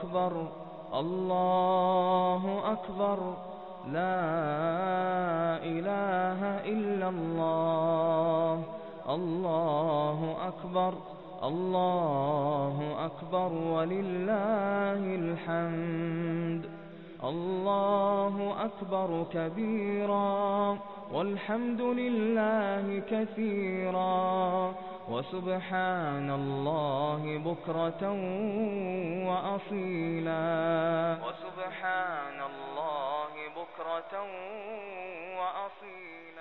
أكبر الله أكبر لا إله إلا الله الله أكبر الله أكبر ولله الحمد الله أكبر كبيرا والحمد لله كثيرا وسبحان الله بكرة وأصيلا